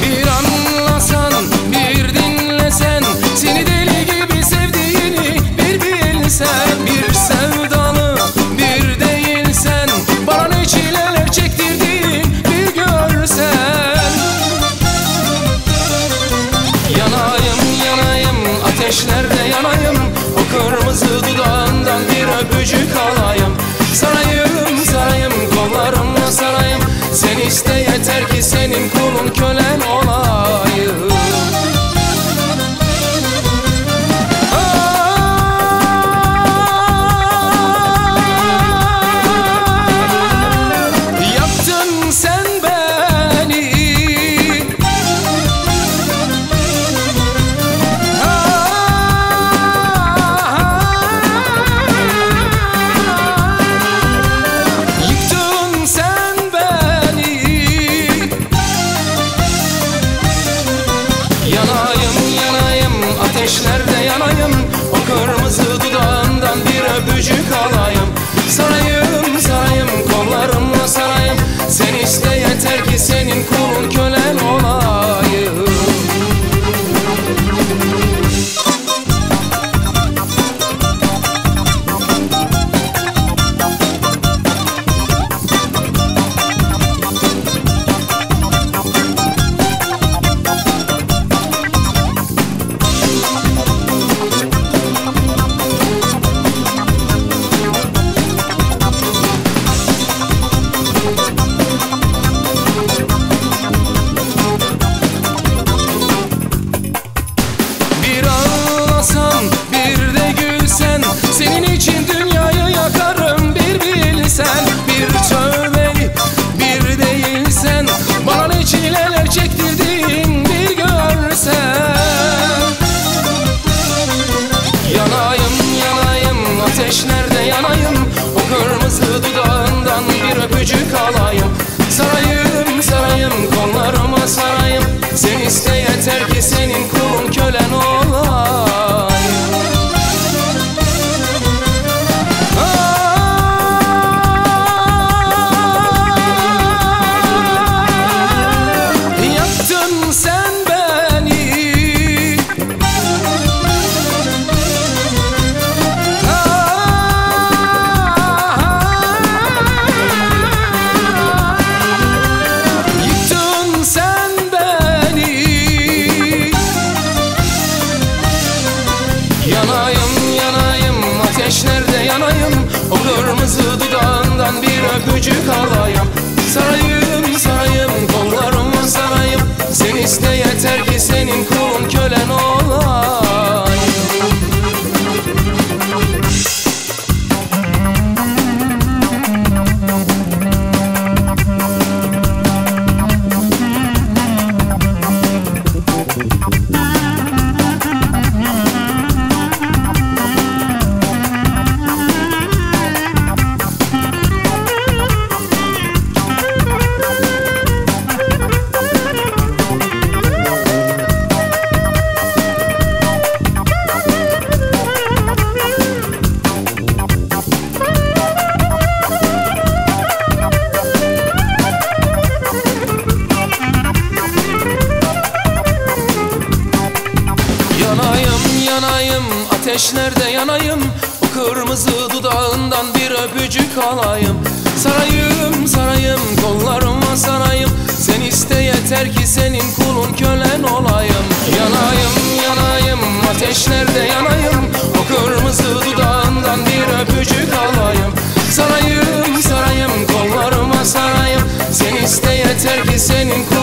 Bir anlasan, bir dinlesen, seni deli gibi sevdiğini bir bilsen. Bir sevdalı, bir değilsen, bana ne çileler çektirdiğin bir görsen. Yanayım, yanayım, ateşlerde yanayım, o kırmızı dudağından bir öpücük alayım. Sarayım, sarayım, kollarımla sarayım, sen iste yeter ki senin kulun kölen olayım. Yaktın sen beni, yıktın sen beni. Yanayım, yanayım, ateşlerde yanayım, o kırmızı dudağından bir öpücük alayım. Sarayım, sarayım, kollarımla sarayım, sen iste yeter ki senin kulun kölen olayım. Senin için dünyayı yakarım bir bilsen. Bir tövbeli, bir değilsen, bana ne çileler çektirdiğin bir görsen. Yanayım, yanayım, ateşlerde yanayım, o kırmızı dudağından bir öpücük alayım. Sarayım, sarayım, kollarıma sarayım, sen iste yeter ki senin kulun kölen olayım. Yanayım, yanayım, ateşlerde yanayım, o kırmızı dudağından bir öpücük alayım. Sarayım, sarayım, kollarıma sarayım, sen iste yeter ki senin kulun kölen olayım. Yanayım, ateşlerde yanayım, o kırmızı dudağından bir öpücük alayım. Sarayım, sarayım, kollarıma sarayım, sen iste yeter ki senin kulun kölen olayım. Yanayım, yanayım, ateşlerde yanayım, o kırmızı dudağından bir öpücük alayım. Sarayım, sarayım, kollarıma sarayım, sen iste yeter ki senin